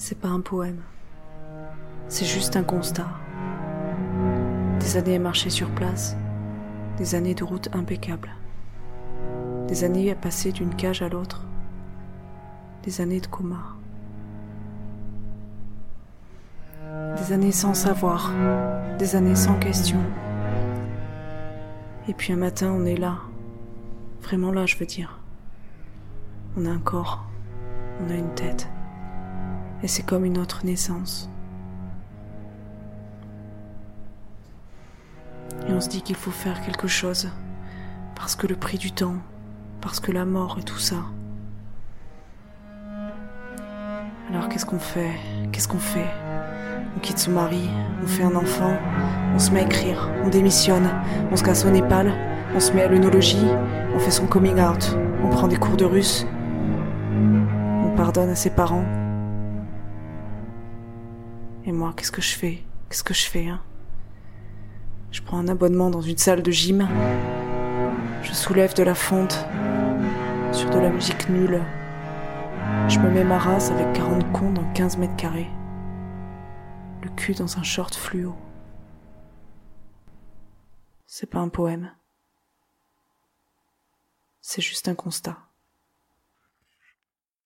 C'est pas un poème, c'est juste un constat. Des années à marcher sur place, des années de route impeccable, des années à passer d'une cage à l'autre, des années de coma, des années sans savoir, des années sans question. Et puis un matin on est là, vraiment là je veux dire. On a un corps, on a une tête, et c'est comme une autre naissance. Et on se dit qu'il faut faire quelque chose, parce que le prix du temps, parce que la mort et tout ça. Alors qu'est-ce qu'on fait ? On quitte son mari, on fait un enfant, on se met à écrire, on démissionne, on se casse au Népal, on se met à l'œnologie, on fait son coming out, on prend des cours de russe, on pardonne à ses parents. Et moi, qu'est-ce que je fais, hein ? Je prends un abonnement dans une salle de gym, je soulève de la fonte sur de la musique nulle, je me mets ma race avec 40 cons dans 15 mètres carrés, le cul dans un short fluo. C'est pas un poème, c'est juste un constat.